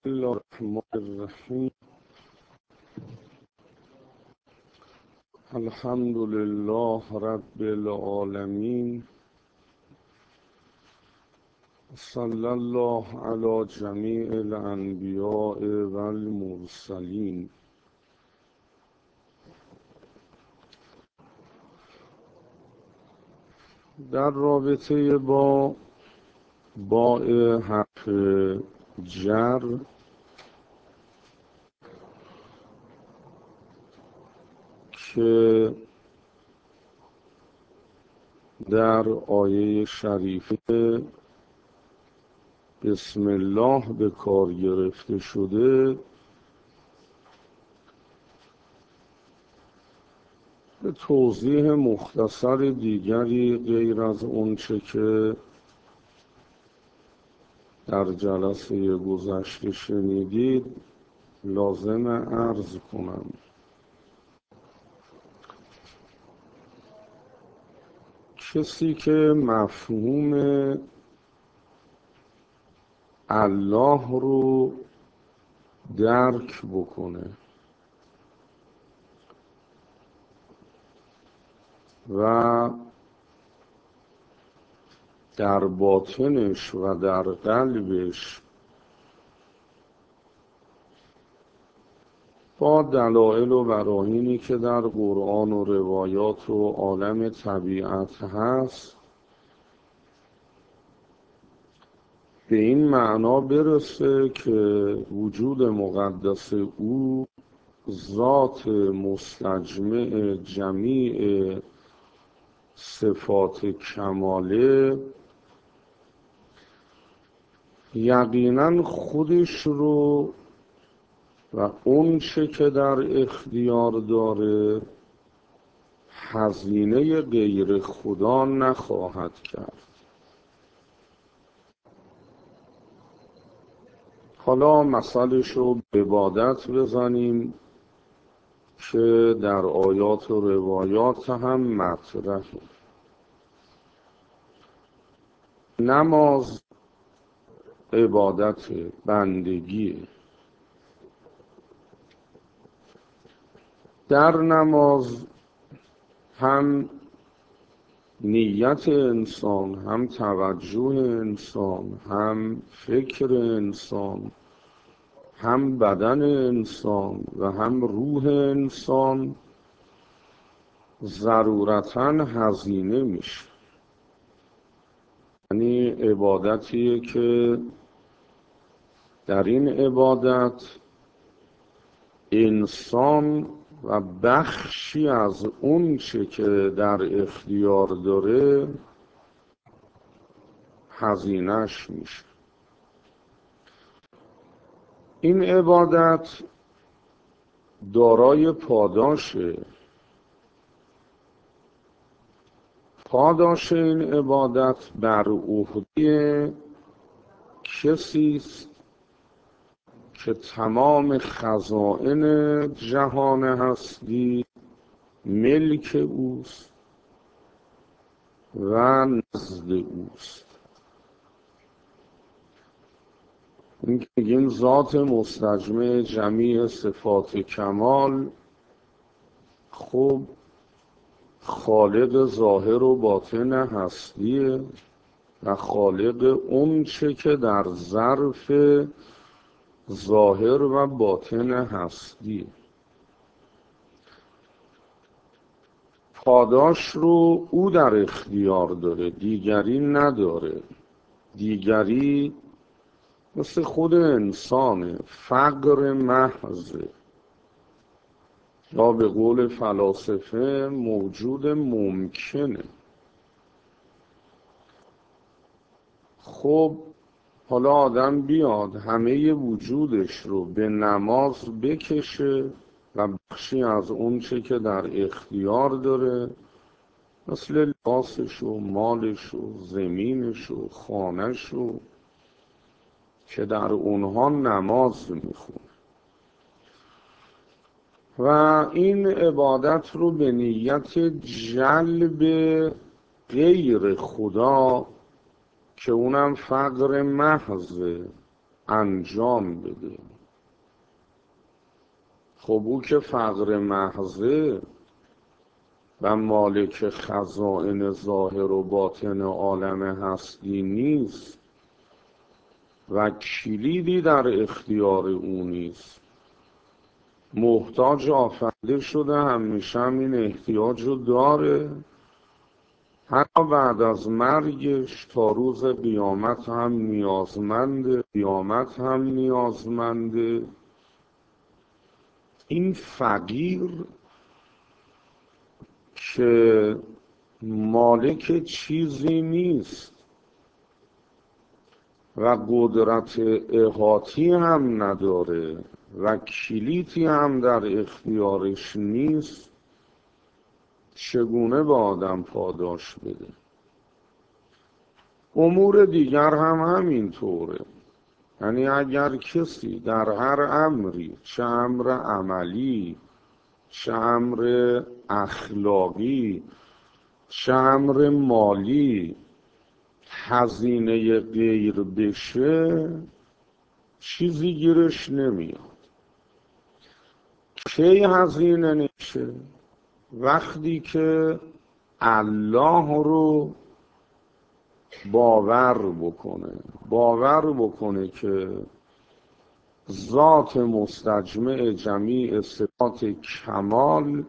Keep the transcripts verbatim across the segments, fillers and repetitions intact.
الله الرحمن الرحیم. الحمد لله رب العالمین. صلی الله علی جمیع الانبیاء و المرسلین. در رابطه با باء حرف جر که در آیه شریفه بسم الله به کار گرفته شده، به توضیح مختصر دیگری غیر از اون چه که در جلسه گذشته شنیدید لازم عرض کنم. کسی که مفهوم الله رو درک بکنه و در باطنش و در قلبش با دلایل و براهینی که در قرآن و روایات و عالم طبیعت هست به این معنا برسه که وجود مقدس او ذات مستجمع جمیع صفات کماله یقینا خودش رو و اون چه که در اختیار داره هزینه غیر خدا نخواهد کرد. حالا مثالش رو به عبادت بزنیم که در آیات و روایات هم مطرحه. نماز عبادت بندگی. در نماز هم نیت انسان، هم توجه انسان، هم فکر انسان، هم بدن انسان و هم روح انسان ضرورتاً هزینه میشه. یعنی عبادتیه که در این عبادت انسان و بخشی از اون چه که در اختیار داره هزینه‌اش میشه. این عبادت دارای پاداشه. پاداش این عبادت بر عهده کسی است که تمام خزائن جهان هستی ملک اوست و نزد اوست. این که میگیم ذات مستجمع جمیع صفات کمال، خب خالق ظاهر و باطن هستیه و خالق اون چه که در ظرف ظاهر و باطن هستی. پاداش رو او در اختیار داره، دیگری نداره. دیگری مثل خود انسانه، فقر محضه، یا به قول فلاسفه موجود ممکنه. خب حالا آدم بیاد همه وجودش رو به نماز بکشه و بخشی از اون چه که در اختیار داره مثل لباسش و مالش و زمینش و خانهش و که در اونها نماز میخونه و این عبادت رو به نیت جلب غیر خدا که اونم فقر محضه انجام بده. خب او که فقر محضه و مالک خزائن ظاهر و باطن عالم هستی نیست و کلیدی در اختیار او نیست، محتاج آفریده شده، همیشه هم این احتیاج رو داره، حتی بعد از مرگش تا روز قیامت هم نیازمنده، قیامت هم نیازمنده. این فقیر که مالک چیزی نیست و قدرت احاطی هم نداره و کلیدی هم در اختیارش نیست، چگونه به آدم پاداش بده؟ امور دیگر هم همینطوره. یعنی اگر کسی در هر امری، چه امر عملی، چه امر اخلاقی، چه امر مالی، هزینه غیر بشه، چیزی گیرش نمیاد. کی هزینه نشه؟ وقتی که الله رو باور بکنه، باور بکنه که ذات مستجمع جمیع صفات کمال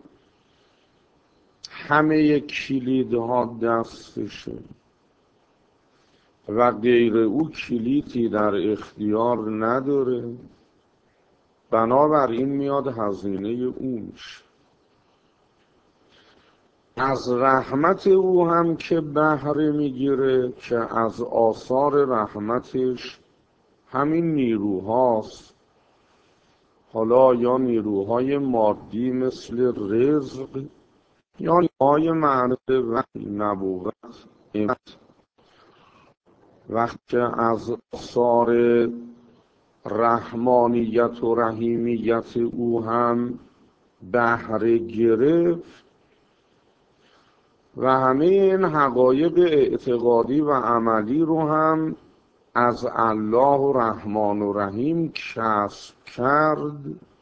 همه کلیدها دستشه و غیر او کلیدی در اختیار نداره، بنابراین میاد هزینه او میشه. از رحمت او هم که بهره میگیره که از آثار رحمتش همین نیروهاست، حالا یا نیروهای مادی مثل رزق یا نیروهای معنوی و نبوت. وقتی از آثار رحمانیت و رحیمیت او هم بهره گرفت و همه این حقایق اعتقادی و عملی رو هم از الله رحمان و رحیم کسب کرد،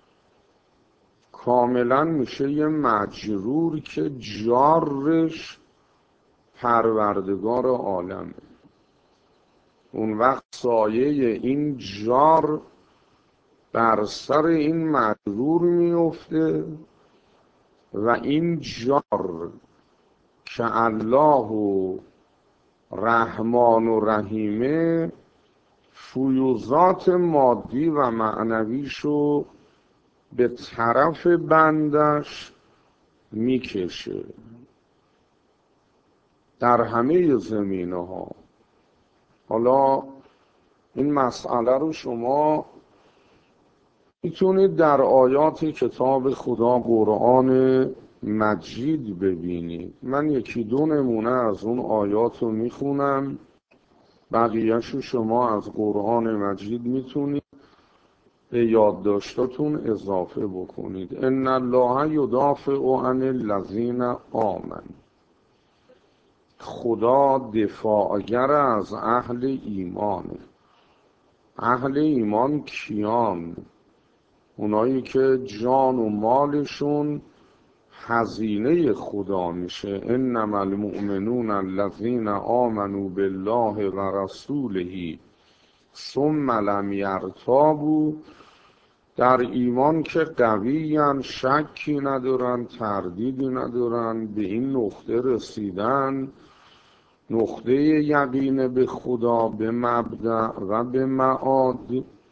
کاملا میشه یه مجرور که جارش پروردگار عالمه. اون وقت سایه این جار بر سر این مجرور میفته و این جار که الله و رحمان و رحیمه فیوزات مادی و معنویشو به طرف بندش میکشه در همه زمینه ها. حالا این مسئله رو شما میتونید در آیات کتاب خدا قرآن مجید ببینید. من یکی دو نمونه از اون آیات رو میخونم، بقیه‌شو شما از قرآن مجید میتونید به یادداشتاتون اضافه بکنید. ان الله یدافع عن الذین آمنوا، خدا دفاعگر از اهل ایمانه. اهل ایمان کیان؟ اونایی که جان و مالشون هزینه خدا میشه. انما المؤمنون الذین آمنوا بالله و رسوله ثم لم یرتابوا، در ایمان که قویان، شکی ندارن، تردیدی ندارن، به این نقطه رسیدن، نقطه یقین به خدا، به مبدأ و به معاد،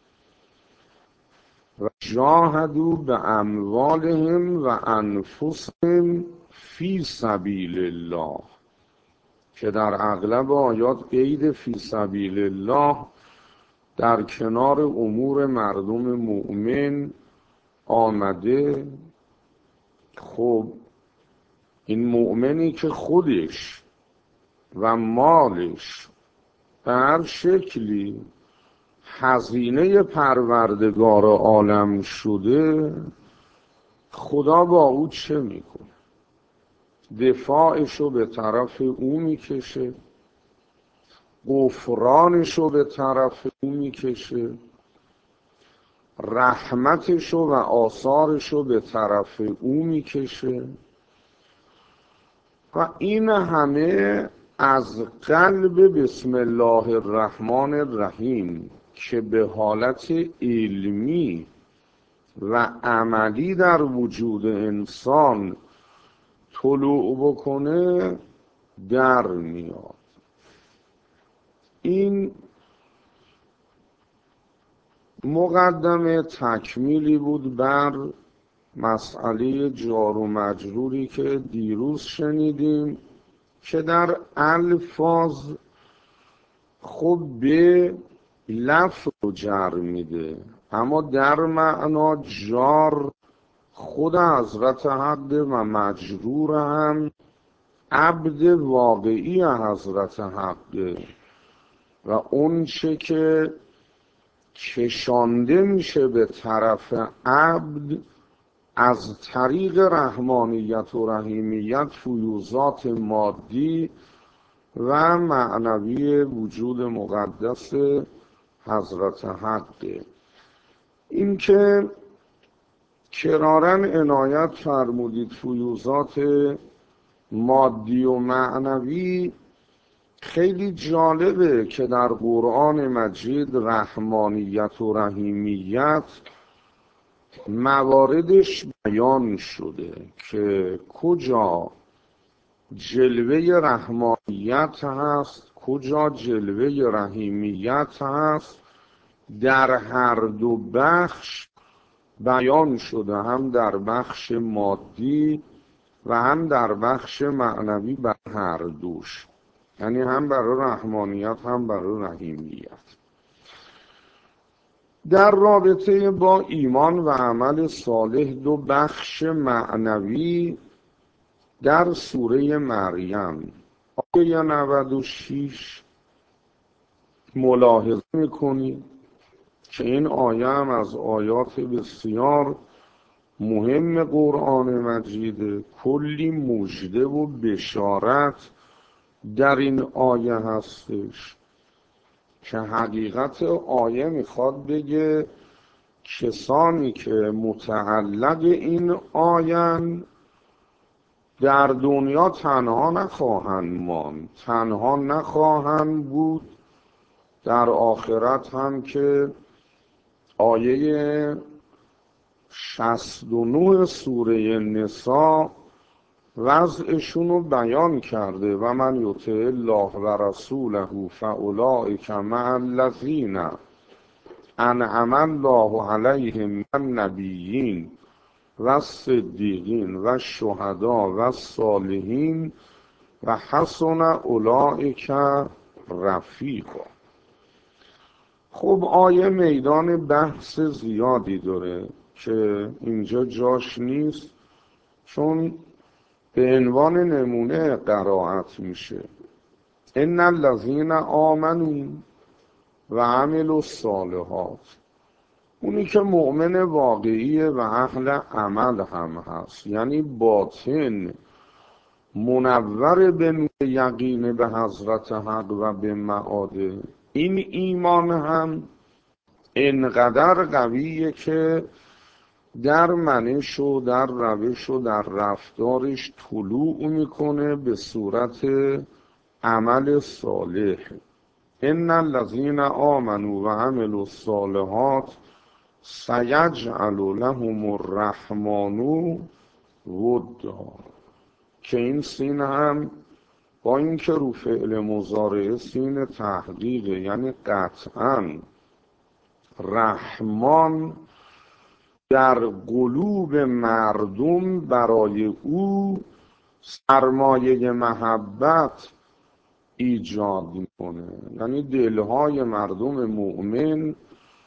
و جاهدوا به اموالهم و انفسهم فی سبیل الله، که در اغلب آیات قید فی سبیل الله در کنار امور مردم مؤمن آمده. خب این مؤمنی که خودش و مالش به هر شکلی هزینه پروردگار عالم شده، خدا با او چه میکنه؟ دفاعشو به طرف او میکشه، غفرانشو به طرف او میکشه، رحمتشو و آثارشو به طرف او میکشه و این همه از قلب بسم الله الرحمن الرحیم که به حالت علمی و عملی در وجود انسان طلوع بکنه در میاد. این مقدمه تکمیلی بود بر مسئله جار و مجروری که دیروز شنیدیم که در الفاظ خب به لفظ رو جر میده، اما در معنا جار خود حضرت حق و مجرور هم عبد واقعی حضرت حق و اون چه که کشانده میشه به طرف عبد از طریق رحمانیت و رحیمیت فیوضات مادی و معنوی وجود مقدس حضرت حق. این که کرارن عنایت فرمودید فیوضات مادی و معنوی خیلی جالبه که در قرآن مجید رحمانیت و رحیمیت مواردش بیان شده که کجا جلوه رحمانیت هست کجا جلوه رحیمیت هست، در هر دو بخش بیان شده، هم در بخش مادی و هم در بخش معنوی، بر هر دوش، یعنی هم برای رحمانیت هم برای رحیمیت. در رابطه با ایمان و عمل صالح دو بخش معنوی در سوره مریم آیه نود و شش ملاحظه میکنید که این آیه هم از آیات بسیار مهم قرآن مجید، کلی مژده و بشارت در این آیه هستش که حقیقت آیه میخواد بگه کسانی که متعلق این آیه در دنیا تنها نخواهند ماند، تنها نخواهند بود در آخرت هم، که آیه شصت و نه سوره نساء وضعشون رو بیان کرده و من یطع الله و رسوله فاولئک مع الذین انعم الله علیهم من النبیین و الصدیقین و الشهداء و الصالحین و حسن اولئک رفیقا. خب آیه میدان بحث زیادی داره که اینجا جاش نیست، چون به عنوان نمونه قرائت میشه. ان الذین آمنوا و عملوا الصالحات، اونی که مؤمن واقعیه و اهل عمل هم هست، یعنی باطن منور به نور یقین به حضرت حق و به معاده، این ایمان هم انقدر قویه که در منش و در روش و در رفتارش طلوع میکنه به صورت عمل صالح. ان الذین آمنوا و عملوا الصالحات سیجعل لهم الرحمن ودا، که این سین هم با اینکه رو فعل مضارع سین تحقیقه، یعنی قطعا رحمان در قلوب مردم برای او سرمایه محبت ایجاد میکنه، یعنی دلهای مردم مؤمن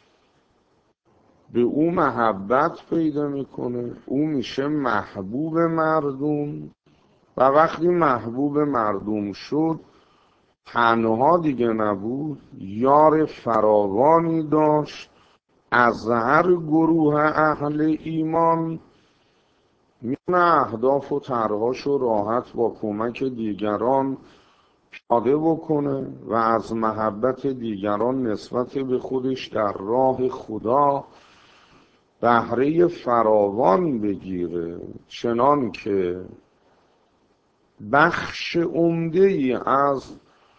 به او محبت پیدا میکنه، او میشه محبوب مردم و وقتی محبوب مردم شد تنها دیگه نبود، یار فراوانی داشت از هر گروه اهل ایمان، میونه اهداف و طرحاش رو راحت با کمک دیگران پیاده بکنه و از محبت دیگران نسبت به خودش در راه خدا بهره فراوان بگیره، چنان که بخش عمده‌ای از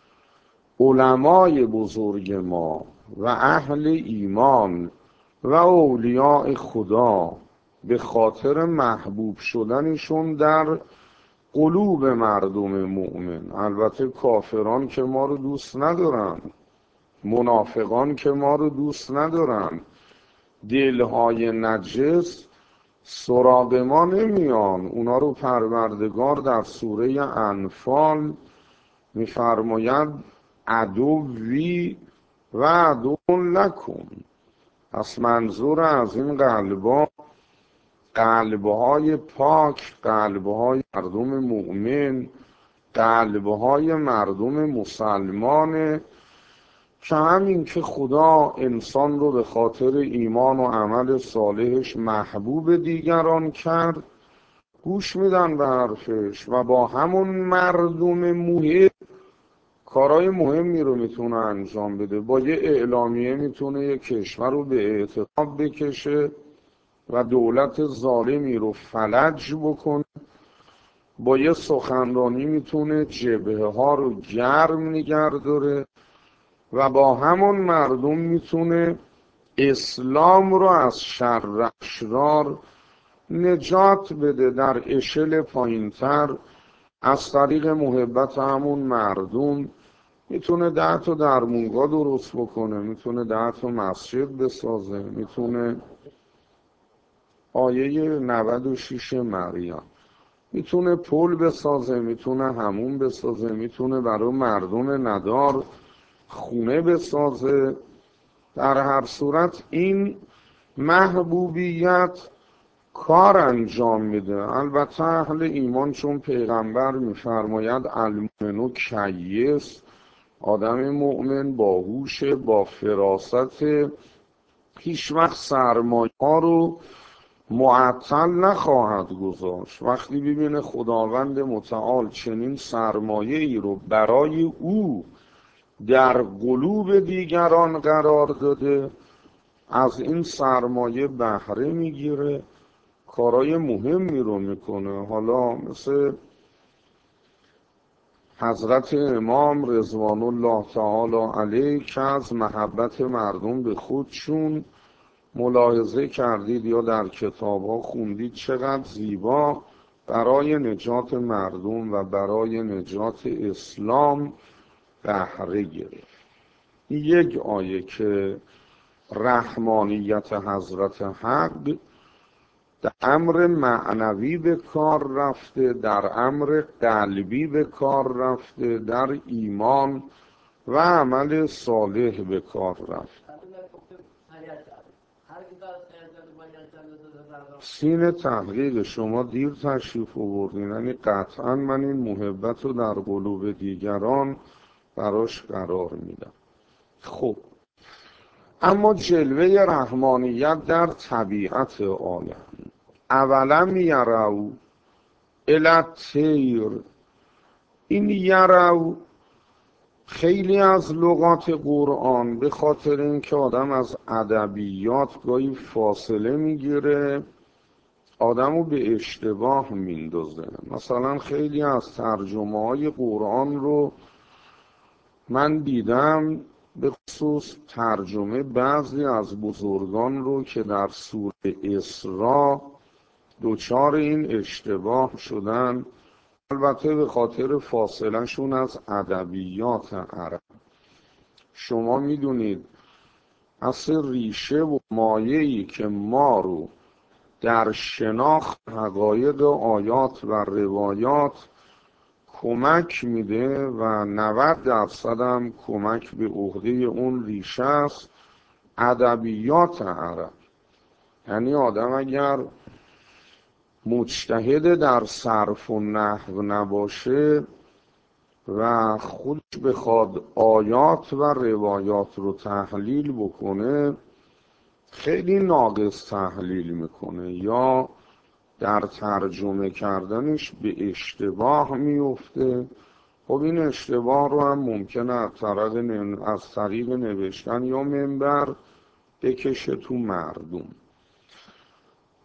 علمای بزرگ ما و اهل ایمان و اولیاء خدا به خاطر محبوب شدنشون در قلوب مردم مؤمن، البته کافران که ما رو دوست ندارن، منافقان که ما رو دوست ندارن، دلهای نجس سراغ ما نمیان، اونا رو پروردگار در سوره انفال میفرماید عدوی و عدو لکم. پس منظور از این قلبا قلبهای پاک، قلبهای مردم مؤمن، قلبهای مردم مسلمانه که همین که خدا انسان رو به خاطر ایمان و عمل صالحش محبوب دیگران کرد، گوش میدن به حرفش و با همون مردم مهم کارهای مهمی رو میتونه انجام بده. با یه اعلامیه میتونه یه کشور رو به اعتقاب بکشه و دولت ظالمی رو فلج بکنه. با یه سخنرانی میتونه جبهه ها رو گرم نگه داره و با همون مردم میتونه اسلام رو از شر اشرار نجات بده در اشل پایینتر. از طریق محبت همون مردم میتونه ده تا درمونگاه درست بکنه، میتونه ده تا مسجد بسازه، میتونه آیه نود و شش مریم، میتونه پل بسازه، میتونه همون بسازه، میتونه برای مردم ندار خونه بسازه. در هر صورت این محبوبیت کار انجام میده. البته اهل ایمان چون پیغمبر میفرماید المؤمن کیس، آدم مؤمن باهوش، با فراست، هیچ وقت سرمایه ها رو معطل نخواهد گذاشت. وقتی ببینه خداوند متعال چنین سرمایه ای رو برای او در قلوب دیگران قرار داده، از این سرمایه بهره میگیره، کارهای مهمی رو میکنه. حالا مثل حضرت امام رضوان الله تعالی علیه که از محبت مردم به خودشون ملاحظه کردید یا در کتاب ها خوندید چقدر زیبا برای نجات مردم و برای نجات اسلام بهره گرفت. یک آیه که رحمانیت حضرت حق در امر معنوی به کار رفته، در امر قلبی به کار رفته، در ایمان و عمل صالح به کار رفته. سین تحقیق شما دیر تشریف آوردین، یعنی قطعا من این محبت رو در قلوب دیگران براش قرار میدم. خب اما جلوه رحمانیت در طبیعت عالم، اولم یرو الطیر، این یرو خیلی از لغات قرآن به خاطر اینکه آدم از ادبیات گاهی فاصله میگیره آدمو به اشتباه میندازه. مثلا خیلی از ترجمه های قرآن رو من دیدم، به خصوص ترجمه بعضی از بزرگان رو که در سوره اسراء دوچار این اشتباه شدن، البته به خاطر فاصله شون از ادبیات عرب. شما میدونید اصل ریشه و مایه‌ای که ما رو در شناخت حقایق آیات و روایات کمک میده و نود درصد هم کمک به عهده اون ریشه است، ادبیات عرب. یعنی آدم اگر مجتهد در صرف و نحو نباشه و خودش بخواد آیات و روایات رو تحلیل بکنه، خیلی ناقص تحلیل میکنه یا در ترجمه کردنش به اشتباه میفته. خب این اشتباه رو هم ممکنه از طریق از طریق نوشتن یا منبر بکشه تو مردم.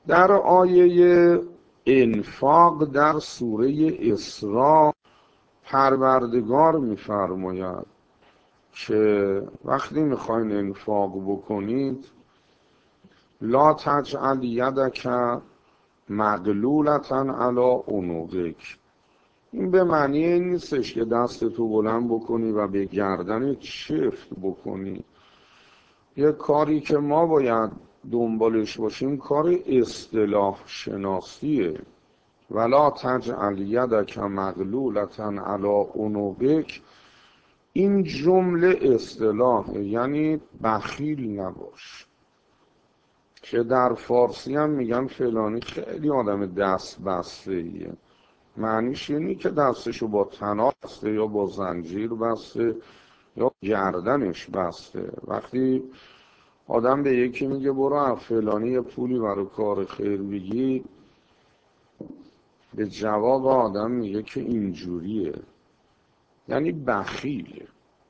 در آیه انفاق در سوره اسراء پروردگار می‌فرماید که وقتی میخواین انفاق بکنید لا تجعل یدک مغلولة علی عنقک. این به معنی این نیستش که دستتو بلند بکنی و به گردن چفت بکنی. یه کاری که ما باید دنبالش باشیم کار اصطلاح شناسیه. ولا تجعل یدک مغلولة علی عنقک، این جمله اصطلاحه، یعنی بخیل نباش، که در فارسی هم میگن فلانی خیلی آدم دست بسته ایه. معنیش اینی که دستشو با طناب بسته یا با زنجیر بسته یا گردنش بسته. وقتی آدم به یکی میگه برو از فلانی یه پولی برای کار خیر بگی، به جواب آدم میگه که اینجوریه، یعنی بخیله.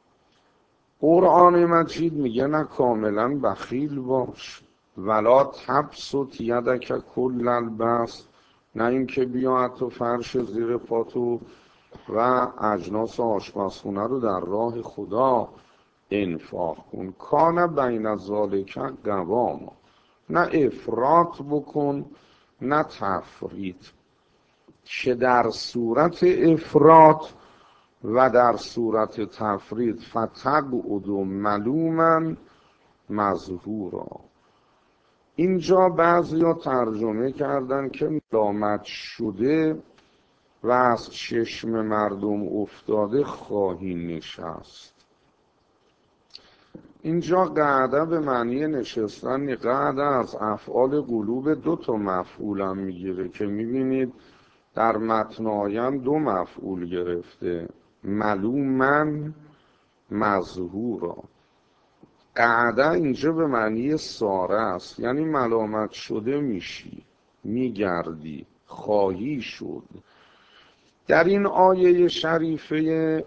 قرآن مجید میگه نه کاملا بخیل باش، ولا تبسط یدک کل البسط، نه اینکه بیا حتی فرش زیر پاتو و اجناس آشپزخونه رو در راه خدا انفاق کن. کان بین ذالک قواما، نه افراط بکن نه تفریط، که در صورت افراط و در صورت تفرید فتقعد ملوما مظهورا. اینجا بعضیا ترجمه کردن که ملامت شده و از چشم مردم افتاده خواهی نشست. اینجا قعده به معنی نشستن، قعده از افعال قلوب دو تا مفعول هم میگیره که میبینید در متن آیم دو مفعول گرفته، ملومن مظهورا. قعده اینجا به معنی ساره است، یعنی ملامت شده میشی، میگردی، خواهی شد. در این آیه شریفه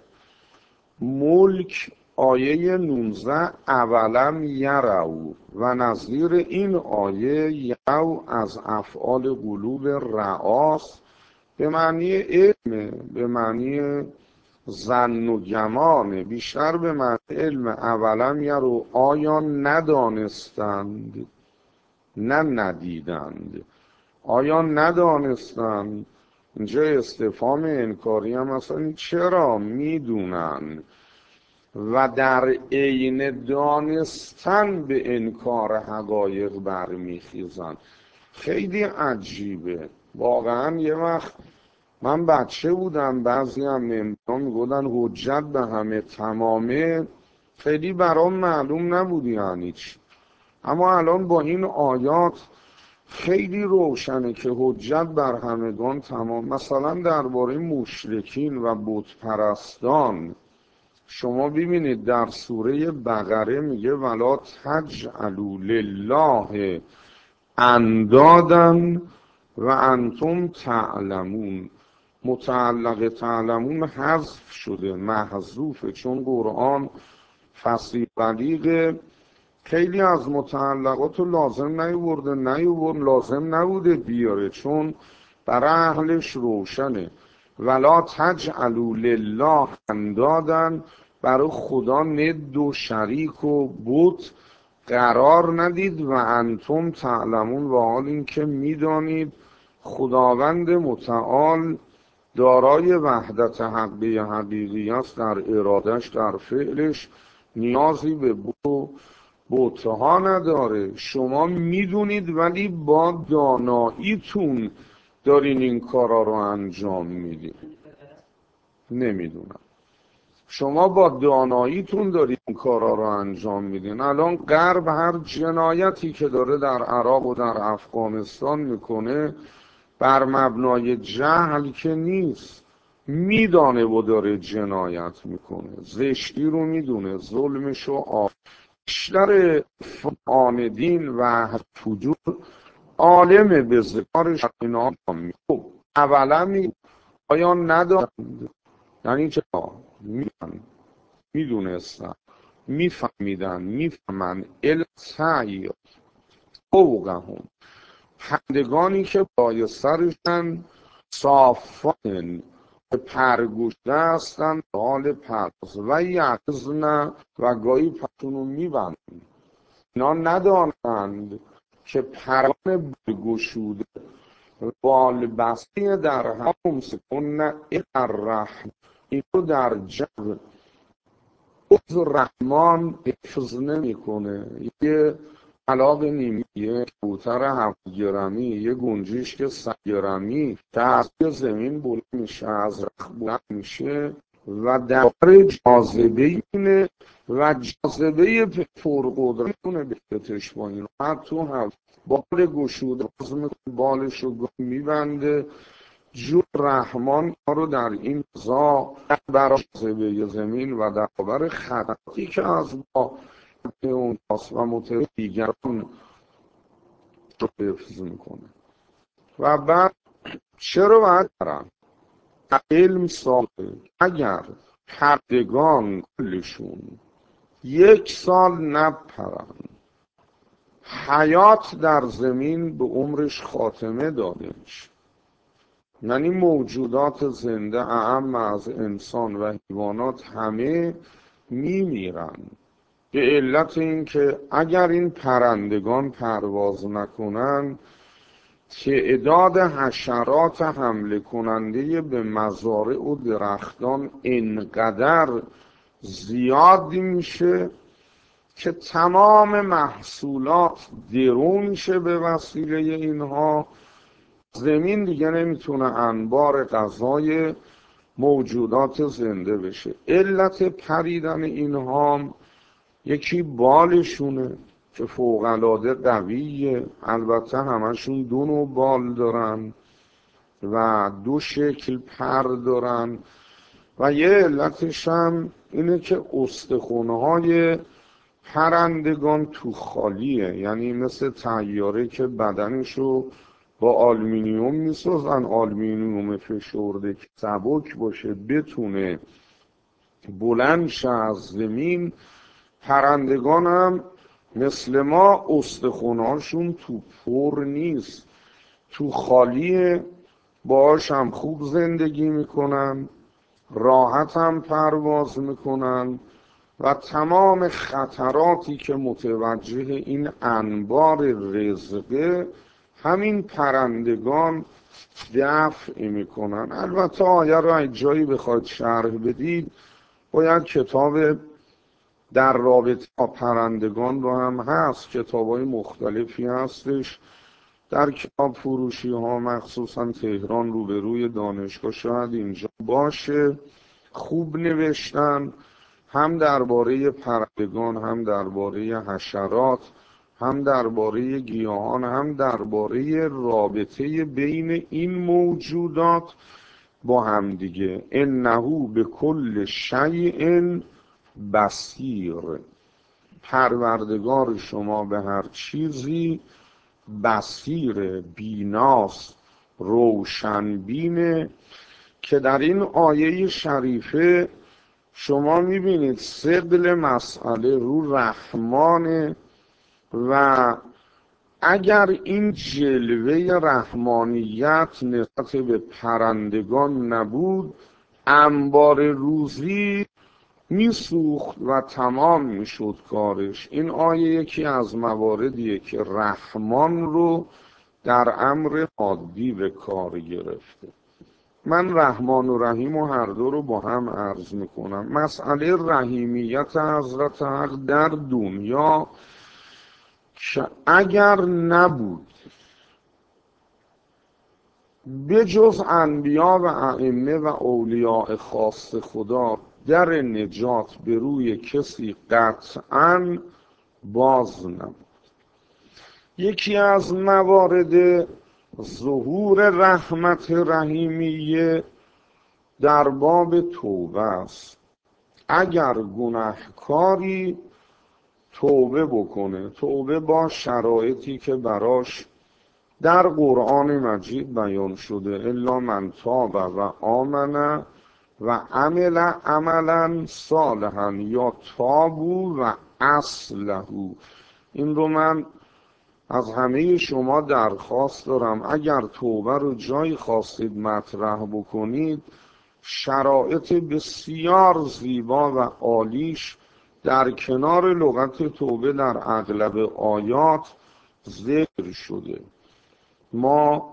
ملک آیه نوزده اولم یرو و نظیر این آیه یرو از افعال قلوب رعاست، به معنی علم، به معنی ظن و گمان، بیشتر به معنی علم. اولم یرو، آیا ندانستند، نه ندیدند، آیا ندانستند. اینجا استفهام انکاری هم مثلا چرا میدونن، و در عین دانستن به انکار حقایق برمیخیزن. خیلی عجیبه واقعا. یه وقت من بچه بودم، بعضی هم نمیدونم میگودن حجت به همه تمامه، خیلی برام معلوم نبودی یعنی چی. اما الان با این آیات خیلی روشنه که حجت بر همگان تمام. مثلا درباره مشرکین و بت پرستان شما ببینید در سوره بقره میگه ولا تجعلوا لله اندادا و انتم تعلمون. متعلق تعلمون حذف شده، محذوفه، چون قرآن فصیح بلیغه. خیلی از متعلقات رو لازم نیورده، نیورد لازم نبوده بیاره، چون برای اهلش روشنه. ولا تجعلوا لله اندادن، برای خدا ند و شریک و بت قرار ندید، و انتم تعلمون، و حال این که میدانید خداوند متعال دارای وحدت حقی حقیقی است در ارادش، در فعلش، نیازی به بت بتها نداره. شما میدونید ولی با داناییتون دارین این کارا رو انجام میدین. نمیدونم، شما با داناییتون دارین این کارا رو انجام میدین. الان غرب هر جنایتی که داره در عراق و در افغانستان میکنه بر مبنای جهل که نیست، میدانه و داره جنایت میکنه، زشتی رو میدونه، ظلمش و بیشتر آمدین و فجور عالم به ذکارش اینا میخوب. اولا می آیا ندارند، یعنی چه میفهمن، میدونستن، میفهمیدن، میفهمن، السعی فوقهم، پرندگانی که بالای سرشن صافان که پرگوشته هستند حال پرواز و یقظن و گاهی پتونو میبندند. اینا ندانند که پران برگشوده بال بسته در هم سکن الرحم، این رو در جو از رحمان حفظ نمی کنه. یه علاق نیمی، یه کبوتر هفت گرمی، یه گنجشک صد گرمی که از زمین بلند میشه، از رخ بلند میشه و در جاذبه اینه و جاذبه پرقدرت کنه بهتش با این حتی هم بال گشوده باز میکنه، بالش رو میبنده. جو رحمان رو در این فضا برای جاذبه زمین و در برابر خطاتی که از با اون تاس و موتور دیگران رو حفظ میکنه. و بعد چرا باید برن؟ علم ساده اگر پرندگان کلشون یک سال نپرن، حیات در زمین به عمرش خاتمه داده میشه. یعنی موجودات زنده اعم از انسان و حیوانات همه میمیرن به علت اینکه اگر این پرندگان پرواز نکنن تعداد حشرات حمله کننده به مزارع و درختان انقدر زیاد میشه که تمام محصولات درو میشه به وسیله اینها. زمین دیگه نمیتونه انبار غذای موجودات زنده بشه. علت پریدن اینها یکی بالشونه که فوق‌العاده قویه، البته همشون دو نوع بال دارن و دو شکل پر دارن و یه علتش هم اینه که استخوان‌های پرندگان تو خالیه، یعنی مثل طیاره که بدنشو با آلومینیوم میسازن، آلومینیوم فشرده که سبک باشه بتونه بلند شه از زمین. پرندگان هم مثل ما استخوناشون تو پر نیست، تو خالیه، باهاش هم خوب زندگی میکنن، راحت هم پرواز میکنن و تمام خطراتی که متوجه این انبار رزقه همین پرندگان دفع میکنن. البته آیه رو از جایی بخواید شرح بدید باید کتاب در رابطه با پرندگان رو هم هست، کتاب های مختلفی هستش در کتاب فروشی ها، مخصوصا تهران روبروی دانشگاه شاید اینجا باشه، خوب نوشتن هم درباره پرندگان، هم درباره حشرات، هم درباره گیاهان، هم درباره رابطه بین این موجودات با هم دیگه. انه به کل شیء بصیر، پروردگار شما به هر چیزی بصیر، بیناست، روشنبینه. که در این آیه شریفه شما میبینید ثقل مسئله رو رحمانه و اگر این جلوه رحمانیت نسبت به پرندگان نبود انبار روزی میسوخت و تمام میشد کارش. این آیه یکی از مواردیه که رحمان رو در امر عادی به کار گرفته. من رحمان و رحیم و هر دو رو با هم عرض میکنم. مسئله رحیمیت حضرت حق در دنیا که اگر نبود به جز انبیا و ائمه و اولیاء خاص خدا در نجات به روی کسی قطعاً باز نبود. یکی از موارد ظهور رحمت رحیمیه در باب توبه است. اگر گناهکاری توبه بکنه، توبه با شرایطی که براش در قرآن مجید بیان شده، الا من تاب و آمن و عمل عملا صالحا یا تابو و اصلحو. این رو من از همه شما درخواست دارم اگر توبه رو جایی خواستید مطرح بکنید، شرایط بسیار زیبا و عالیش در کنار لغت توبه در اغلب آیات ذکر شده. ما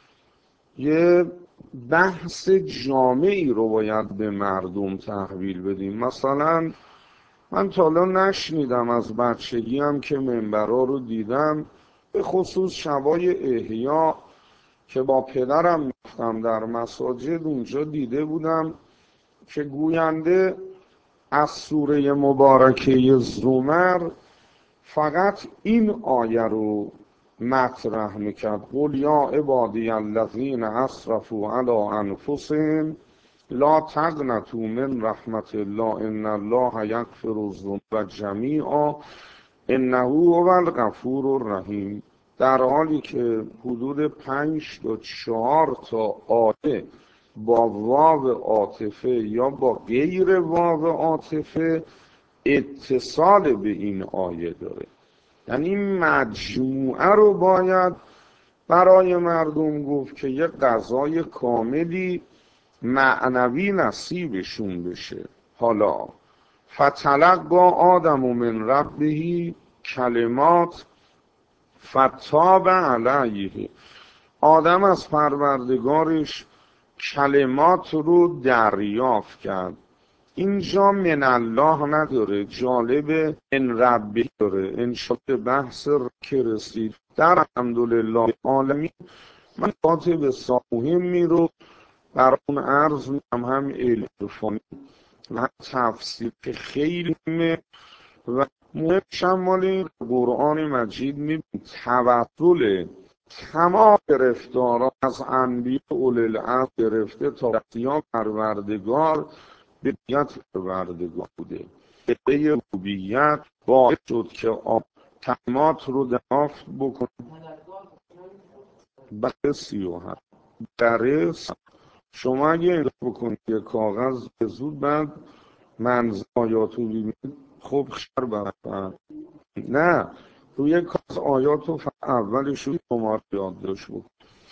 یه بحث جامعی رو باید به مردم تحویل بدیم. مثلا من تا حالا نشنیدم، از بچگی هم که منبرها رو دیدم، به خصوص شبای احیا که با پدرم میفتم در مساجد، اونجا دیده بودم که گوینده از سوره مبارکه زمر فقط این آیه رو مطرح میکرد: قل یا عبادی الذین اسرفوا علی انفسهم لا تقنطوا من رحمت الله ان الله یغفر الذنوب جمیعا انه هو الغفور الرحیم. در حالی که حدود پنج تا چهار تا آیه با واو عاطفه یا با غیر واو عاطفه اتصال به این آیه داره. یعنی مجموعه رو باید برای مردم گفت که یه غذای کاملی معنوی نصیبشون بشه. حالا فتلقی آدم من ربه کلمات فتاب علیه، آدم از پروردگارش کلمات رو دریافت کرد. اینجا من الله نداره، جالب من ربه داره. انشاءالله بحث که رسید در الحمدلله عالمین، من کاتب مهمی رو بر اون عرض میکنم، هم علفانی و تفسیر که خیلی مهمه و مهم شمالی قرآن مجید میبین توسل تمام گرفتاران از انبیاء اولوالعزم گرفته تا دستیار پروردگار به بیت پروردگار بوده. به ربوبیت باعث شد که کلمات رو دریافت بکنه. بسی و هست درست شما اگه این بکنید یه کاغذ به زود بعد منظر آیات رو ببینید، خب خیر برد نه روی کاغذ آیات رو اولش رو شما یاد داشت بکن.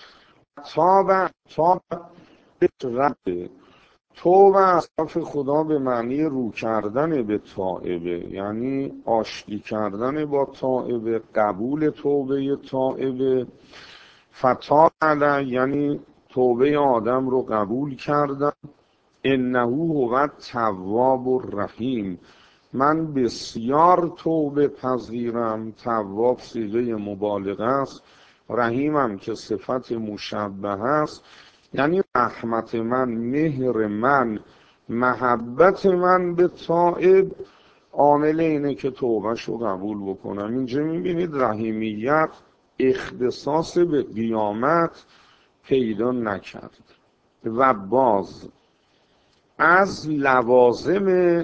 تابع تابع رده توبه از طرف خدا به معنی رو کردن به تائبه، یعنی آشتی کردن با تائبه، قبول توبه تائبه. فتاب علی یعنی توبه آدم رو قبول کردن. انه هو التواب الرحیم، من بسیار توبه پذیرم. تواب صیغه مبالغه است، رحیمم که صفت مشبه است. یعنی رحمت من، مهر من، محبت من به تائب عامل اینه که توبهش رو قبول بکنم. اینجا میبینید رحیمیت اختصاص به قیامت پیدا نکرد. و باز از لوازم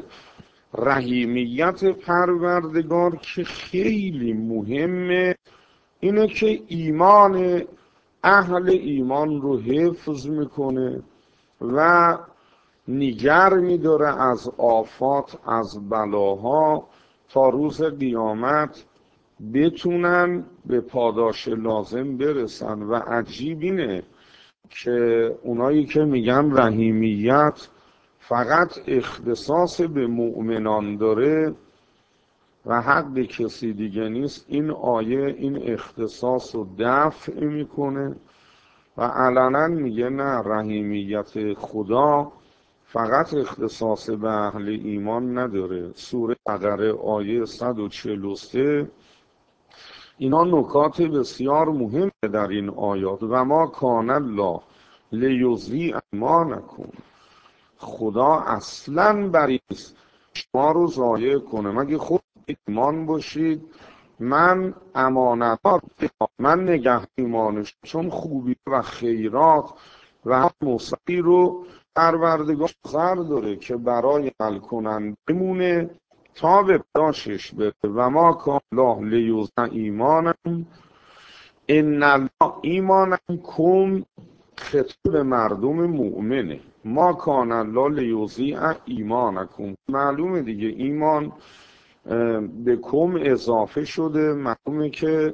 رحیمیت پروردگار که خیلی مهمه اینه که ایمان اهل ایمان رو حفظ میکنه و نگر میداره از آفات، از بلاها، تا روز قیامت بتونن به پاداش لازم برسن. و عجیب اینه که اونایی که میگن رحیمیت فقط اختصاص به مؤمنان داره و حق کسی دیگه نیست، این آیه این اختصاص رو دفع میکنه و علنا میگه نه، رحیمیت خدا فقط اختصاص به اهل ایمان نداره. سوره بقره آیه صد و چهل و سه. اینا نکات بسیار مهم در این آیات. و ما کان الله لیضیع ایمانکم، خدا اصلا بریست شما رو ضایع کنه. مگه خود ایمان باشید من امانتار، من نگه ایمانش، چون خوبی و خیرات و مصری رو پروردگار زر داره که برای حل کنن بمونه تا به داشش بره. و ما کان الله لیضیع ایمانکم ان الله ایمانکم خطاب مردم مؤمنه. ما کان الله لیضیع ایمانکم، معلومه دیگه ایمان به کم اضافه شده، معلومه که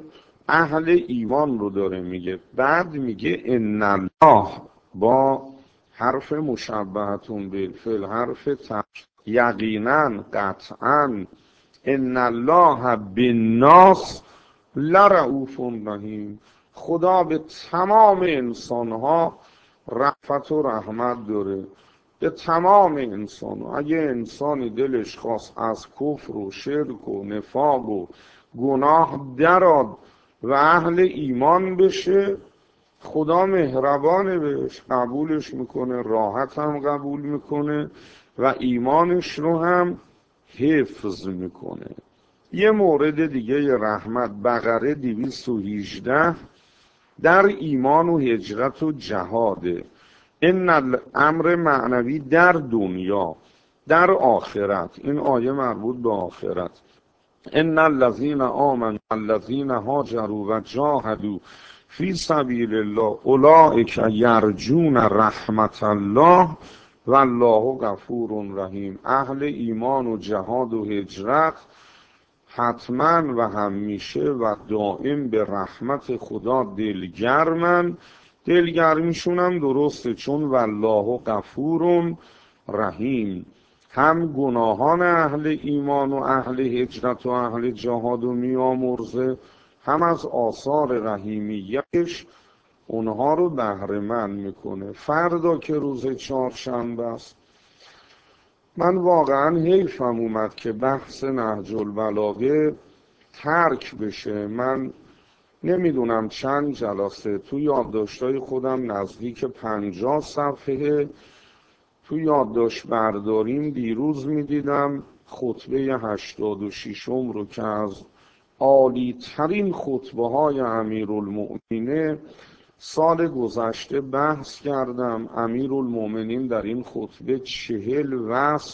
اهل ایمان رو داره میگه. بعد میگه ان الله با حرف مشبهتون بالفعل، حرف تأکید، یقینا قطعا، ان الله بالناس لرؤوف رحیم، خدا به تمام انسانها رأفت و رحمت داره، به تمام انسان. اگه انسانی دلش خواست از کفر و شرک و نفاق و گناه دراد و اهل ایمان بشه، خدا مهربانه بهش، قبولش میکنه، راحت هم قبول میکنه و ایمانش رو هم حفظ میکنه. یه مورد دیگه رحمت، بقره دویست و هجده، در ایمان و هجرت و جهاده. این امر معنوی در دنیا، در آخرت، این آیه مربوط به آخرت. ان الذين آمنوا الذين هاجروا و جاهدوا فی سبیل الله اولئک یرجون رحمت الله والله غفور رحیم. اهل ایمان و جهاد و هجرت حتما و همیشه و دائم به رحمت خدا دلگرمن. دلگرمیشون هم درسته، چون والله غفور رحیم، هم گناهان اهل ایمان و اهل هجرت و اهل جهاد و میامرزه، هم از آثار رحیمیتش اونها رو بهره‌مند میکنه. فردا که روز چهارشنبه است، من واقعا حیفم اومد که بحث نهج البلاغه ترک بشه. من نمیدونم چند جلسه تو یادداشت‌های خودم نزدیک پنجاه صفحه تو یادداشت برداریم، دیروز میدیدم خطبه هشتاد و ششم رو که از عالی ترین خطبه های امیرالمؤمنین سال گذشته بحث کردم. امیرالمؤمنین در این خطبه چهل وصف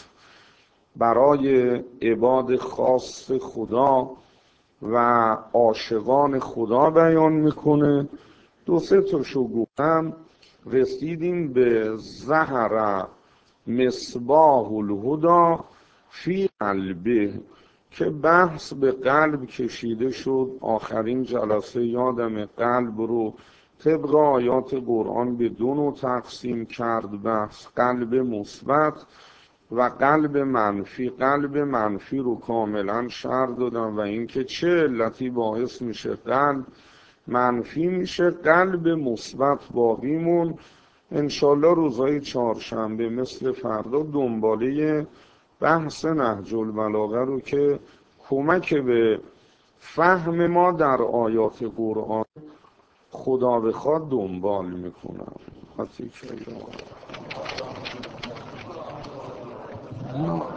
برای عباد خاص خدا و عاشقان خدا بیان میکنه. دو سه تاشو گفتم، رسیدیم به ظهر مصباح الهدی فی قلبه که بحث به قلب کشیده شد. آخرین جلسه یادم قلب رو طبق آیات قرآن به دو نوع تقسیم کرد بحث، قلب مثبت و قلب منفی. قلب منفی رو کاملا شرح دادم و اینکه چه علتی باعث میشه قلب منفی میشه، قلب مثبت باقی مون. انشالله روزهای چهارشنبه مثل فردا دنباله بحث نهج البلاغه رو که کمک به فهم ما در آیات قرآن خدا بخواد دنبال میکنم. حتی که